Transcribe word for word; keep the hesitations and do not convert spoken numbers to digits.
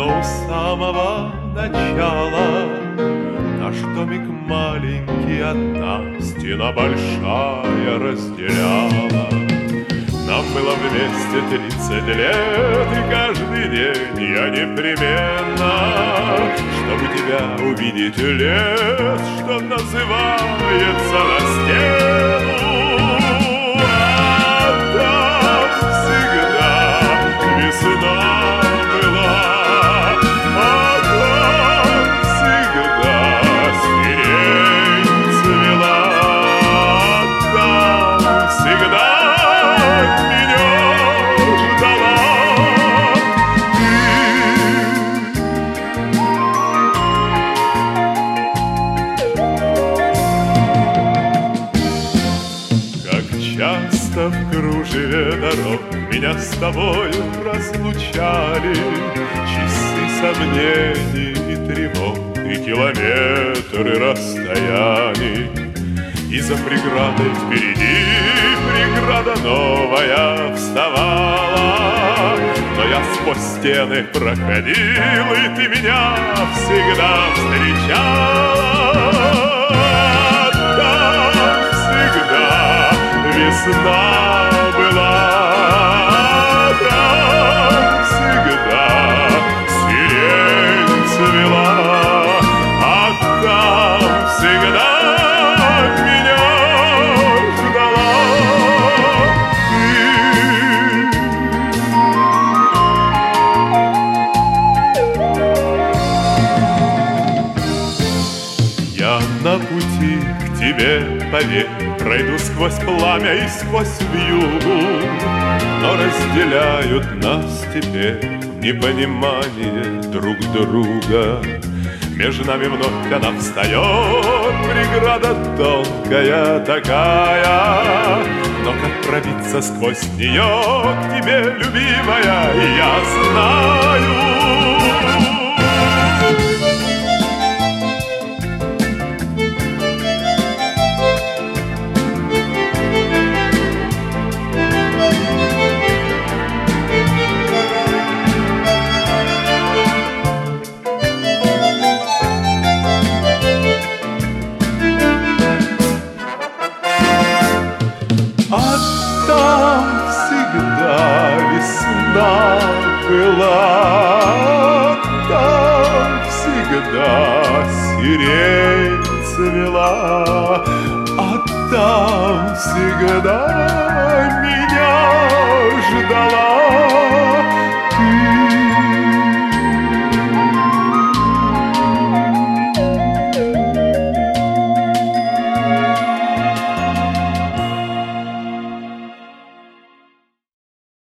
но у самого начала наш домик маленький, одна стена большая разделяла. Нам было вместе тридцать лет, и каждый день я непременно, чтобы тебя увидеть, лез, что называется, на стену. А там всегда весна была, а там всегда сирень цвела, а там всегда часто в кружеве дорог меня с тобою разлучали часы сомнений и тревог, и километры расстояний. И за преградой впереди преграда новая вставала, но я сквозь стены проходил, и ты меня всегда встречала. Там всегда весна была, там всегда сирень цвела, а там всегда меня ждала ты. Я на пути к тебе, поверь, пройду сквозь пламя и сквозь вьюгу, но разделяют нас теперь непонимание друг друга. Между нами вновь она встает, преграда тонкая такая, но как пробиться сквозь нее к тебе, любимая, я знаю. Была, там всегда сирень цвела, а там всегда меня